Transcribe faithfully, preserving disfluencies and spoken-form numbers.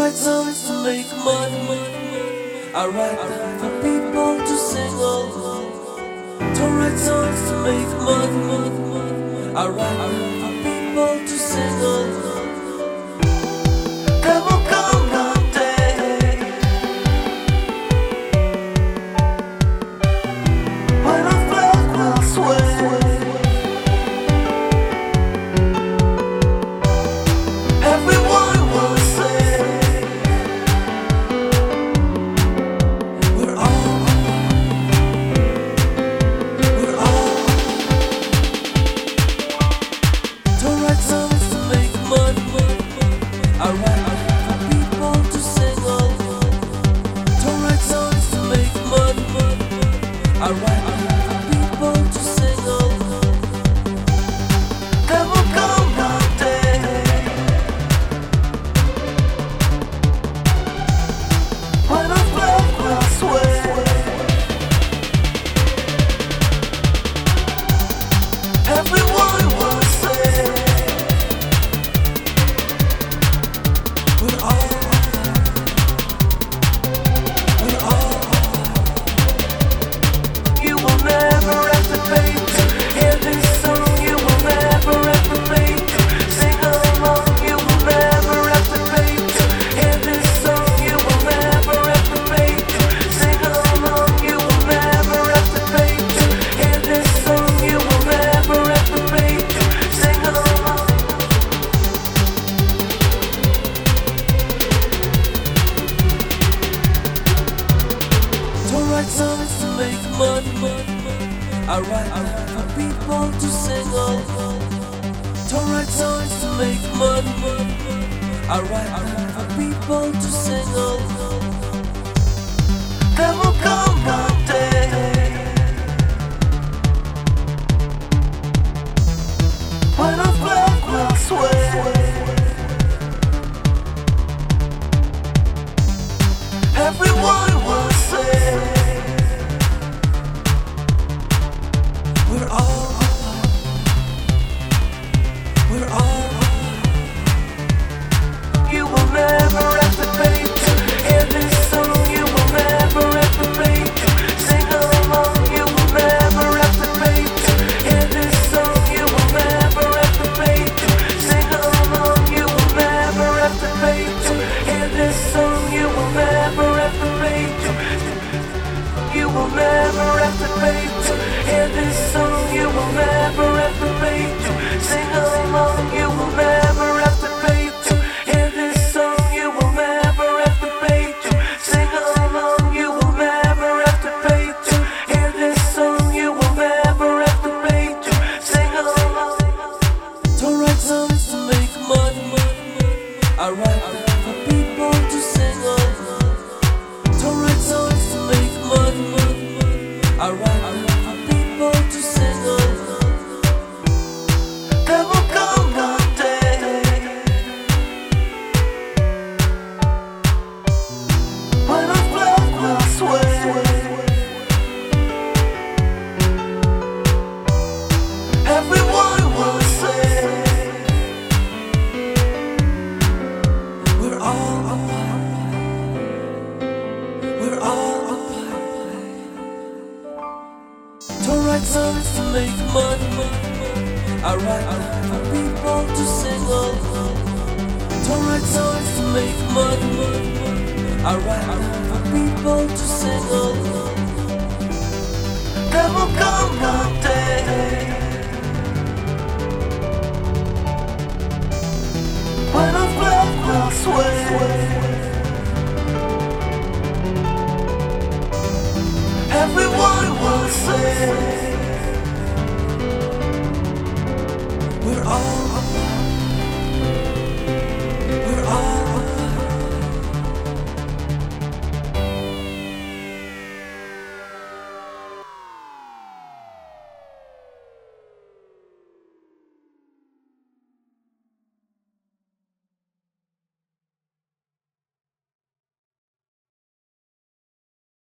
write songs to make money. I write them for people to sing along. Don't write songs to make money. I write them for people to sing along. There will come one day when our flag will sway. Everyone will say we're all, we're all. Don't write songs to make money. I write for people to sing along. Don't write songs to make money. I write for people to sing along. There will come one day when our flag will sway. Everyone will say we're all, we're all. You will never have to pay to hear this song. You will never have to pay to sing along. You will never have to pay to hear this song. You will never have to pay to sing along. You will never have to pay to hear this song. You will never have to pay to sing along. Don't write songs to make money. I write them for people to sing along. Don't write songs to make money. I write them for people to sing along. There will come one day when our flag will sway. Everyone will say we're all, we're all. You will never have to pay to hear this song. You will never have to pay to sing along. You will never have to pay to hear this song. You will never have to pay to sing along. You will never have to pay to hear this song. You will never have to pay to. You will never have to pay to hear this song. You will never have to pay to sing along. You will never have to pay to hear this song. You will never have to pay to sing along. You will never have to pay to hear this song. You will never have to pay to sing along. Don't write songs to make money. I write them for people to sing along. Don't write songs to make money. I write them for people to sing along. There will come one day when our flag will sway. Everyone will say we're all, we're all. Don't write songs to make money. I write them for people to sing along. Don't write songs to make money. I write them for people to sing along. There will come one day when our flag will sway. Everyone will say we're all.